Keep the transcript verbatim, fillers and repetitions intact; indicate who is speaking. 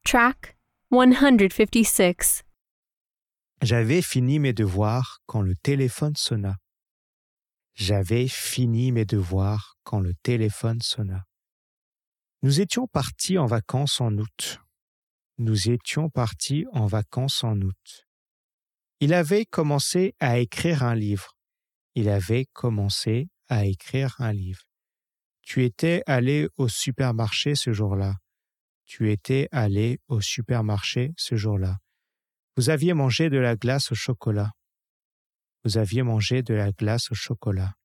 Speaker 1: Track one fifty-six.
Speaker 2: J'avais fini mes devoirs quand le téléphone sonna. J'avais fini mes devoirs quand le téléphone sonna. Nous étions partis en vacances en août. Nous étions partis en vacances en août. Il avait commencé à écrire un livre. Il avait commencé à écrire un livre. Tu étais allé au supermarché ce jour-là. Tu étais allé au supermarché ce jour-là. Vous aviez mangé de la glace au chocolat. Vous aviez mangé de la glace au chocolat.